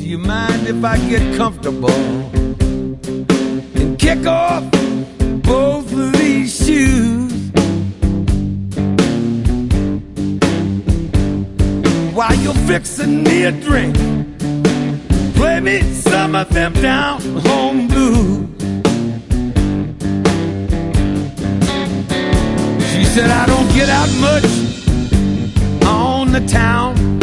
do you mind if I get comfortable and kick off both of these shoes while you're fixing me a drink? Play me some of them down home blues. She said I don't get out much on the town,